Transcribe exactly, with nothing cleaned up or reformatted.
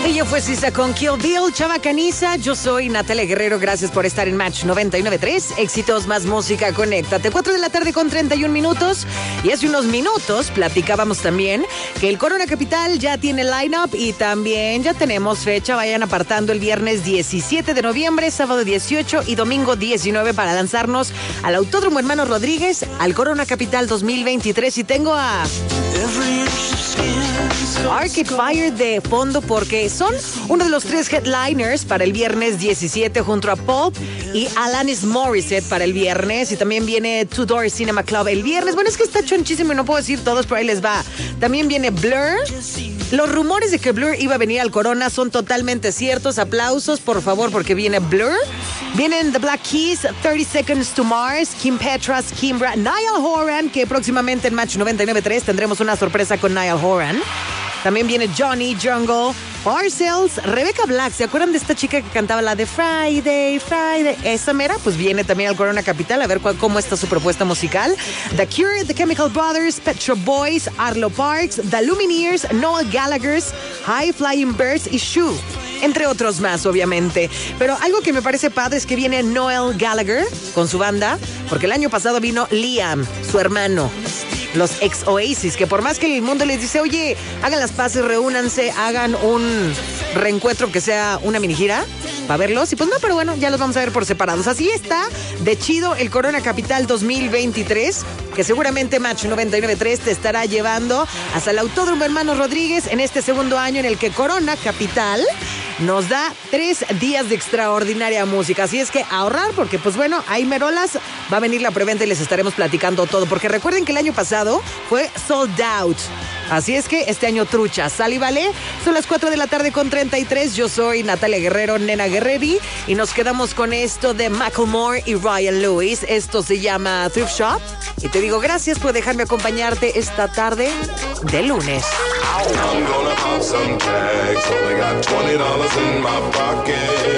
Ella fue Sisa con Kill Bill, Chava Caniza. Yo soy Natalia Guerrero. Gracias por estar en Match noventa y nueve punto tres. Éxitos más música, conéctate. cuatro de la tarde con treinta y un minutos. Y hace unos minutos platicábamos también que el Corona Capital ya tiene line-up y también ya tenemos fecha. Vayan apartando el viernes diecisiete de noviembre, sábado dieciocho y domingo diecinueve para lanzarnos al Autódromo Hermanos Rodríguez al Corona Capital dos mil veintitrés. Y tengo a Arcade Fire de fondo porque son uno de los tres headliners para el viernes diecisiete junto a Pulp y Alanis Morissette para el viernes. Y también viene Two Door Cinema Club el viernes. Bueno, es que está chonchísimo y no puedo decir todos, pero ahí les va. También viene Blur. Los rumores de que Blur iba a venir al Corona son totalmente ciertos. Aplausos, por favor, porque viene Blur. Vienen The Black Keys, thirty Seconds to Mars, Kim Petras, Kimbra, Niall Horan, que próximamente en Match noventa y nueve punto tres tendremos una sorpresa con Niall Horan. También viene Johnny, Jungle, Parcells, Rebecca Black. ¿Se acuerdan de esta chica que cantaba la de Friday, Friday? Esa mera, pues viene también al Corona Capital a ver cuál, cómo está su propuesta musical. The Cure, The Chemical Brothers, Pet Shop Boys, Arlo Parks, The Lumineers, Noel Gallagher's, High Flying Birds y Shoe. Entre otros más, obviamente. Pero algo que me parece padre es que viene Noel Gallagher con su banda, porque el año pasado vino Liam, su hermano. Los ex Oasis, que por más que el mundo les dice, oye, hagan las paces, reúnanse, hagan un reencuentro que sea una mini gira para verlos. Y pues no, pero bueno, ya los vamos a ver por separados. Así está de chido el Corona Capital dos mil veintitrés, que seguramente Match noventa y nueve punto tres te estará llevando hasta el Autódromo Hermanos Rodríguez en este segundo año en el que Corona Capital nos da tres días de extraordinaria música. Así es que ahorrar, porque pues bueno, hay merolas, va a venir la preventa y les estaremos platicando todo. Porque recuerden que el año pasado fue sold out. Así es que este año trucha, ¿sale y vale? Son las cuatro de la tarde con treinta y tres. Yo soy Natalia Guerrero, Nena Guerreri, y nos quedamos con esto de Macklemore y Ryan Lewis. Esto se llama Thrift Shop. Y te digo gracias por dejarme acompañarte esta tarde de lunes. I'm gonna pop some tags, only got twenty dollars in my pocket.